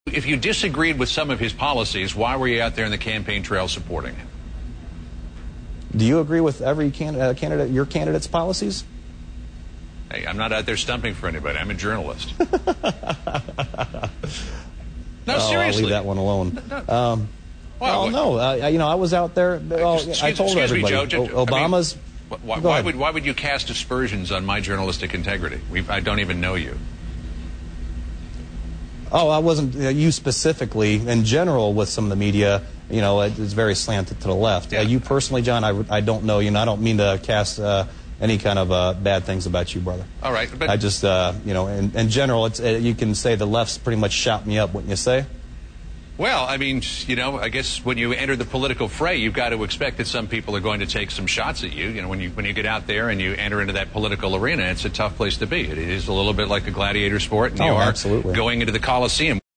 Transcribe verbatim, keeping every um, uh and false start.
If you disagreed with some of his policies, why were you out there in the campaign trail supporting him? Do you agree with every can, uh, candidate, your candidate's policies? Hey, I'm not out there stumping for anybody. I'm a journalist. No, oh, seriously. I'll leave that one alone. No, no. Um, well, well, no, uh, you know, I was out there. Well, excuse, I told excuse everybody. Me, Joe, o- Obama's. I mean, why, why would why would you cast aspersions on my journalistic integrity? We, I don't even know you. Oh, I wasn't uh, you specifically. In general, with some of the media, you know, it, it's very slanted to the left. Yeah. Uh, you personally, John, I, I don't know you, and I don't mean to cast uh, any kind of uh, bad things about you, brother. All right, but I just, uh, you know, in, in general, it's uh, you can say the left's pretty much shot me up, wouldn't you say? Well, I mean, you know, I guess when you enter the political fray, you've got to expect that some people are going to take some shots at you. You know, when you when you get out there and you enter into that political arena, it's a tough place to be. It is a little bit like a gladiator sport, and Oh, you are absolutely. going into the Coliseum.